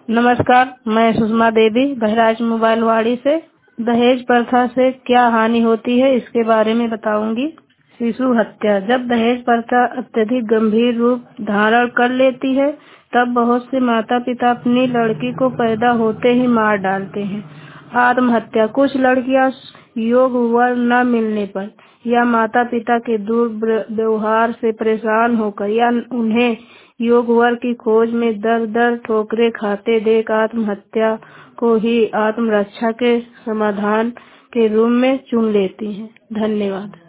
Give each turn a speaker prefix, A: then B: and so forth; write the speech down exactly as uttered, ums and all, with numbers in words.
A: नमस्कार, मैं सुषमा देवी बहराइच मोबाइल वाड़ी से दहेज प्रथा से क्या हानि होती है इसके बारे में बताऊंगी। शिशु हत्या। जब दहेज प्रथा अत्यधिक गंभीर रूप धारण कर लेती है तब बहुत से माता पिता अपनी लड़की को पैदा होते ही मार डालते हैं। आत्महत्या। कुछ लड़कियां योग्य वर न मिलने पर या माता पिता के दुर्व्यवहार से परेशान होकर या उन्हें योग्य वर की खोज में दर दर ठोकरें खाते देख आत्महत्या को ही आत्मरक्षा के समाधान के रूप में चुन लेती हैं। धन्यवाद।